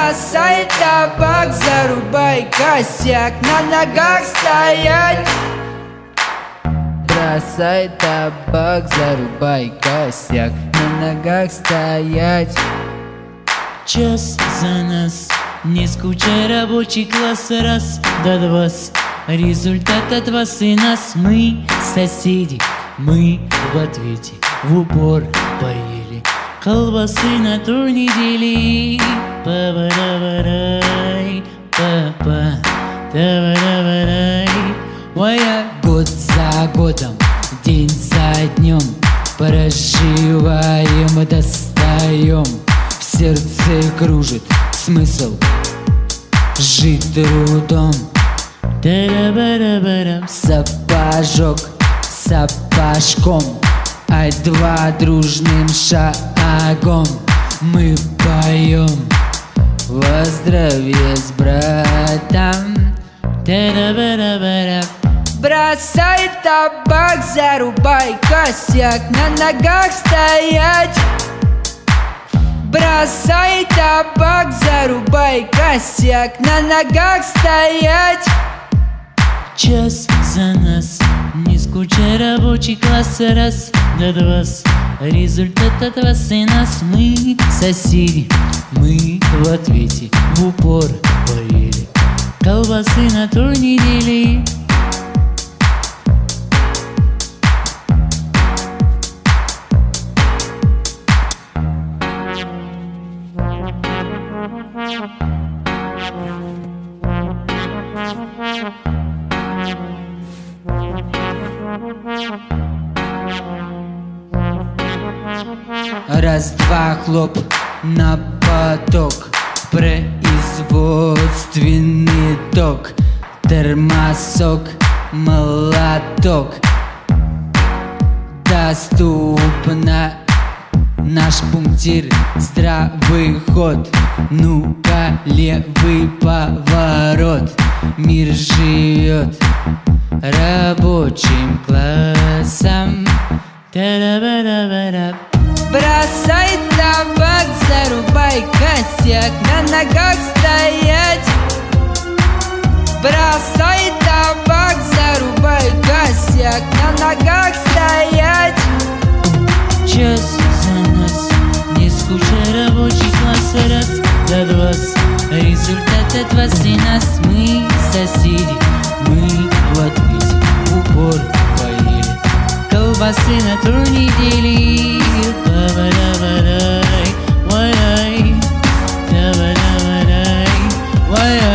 Бросай табак, зарубай косяк, на ногах стоять. Бросай табак, зарубай косяк, на ногах стоять. Час за нас, не скучай, рабочий класс, раз до два. Результат от вас и нас. Мы соседи, мы в ответе в упор поели. Колбасы на ту недели. Па-ба-да-ба-рай, па-па, да-ба-да-ба-рай. Моя год за годом, день за днем проживаем, достаем. В сердце кружит смысл жить трудом. Сапожок сапожком, ай два дружным шагом мы поем во здравие с братом. Бросай табак, зарубай косяк, на ногах стоять. Бросай табак, зарубай косяк, на ногах стоять. Час за нас, не скучай, рабочий класс, раз до два. Результат от вас и нас. Мы соседи, мы в ответе в упор поели. Колбасы на ту недели. Раз-два, хлоп на поток, производственный ток, термосок, молоток. Доступно наш пунктир, здравый ход. Ну-ка, левый поворот. Мир живет рабочим классом. Бросай табак, зарубай косяк, на ногах стоять. Бросай табак, зарубай косяк, на ногах стоять. Час за нас, не скучай, рабочий класс, раз до два. Результат от вас и нас. Мы соседи, мы в ответе в упор поели. Колбасы на ту недели. Ба-ба-да-ба-дай, ой-ой, да-ба-да-ба-дай, ой-ой.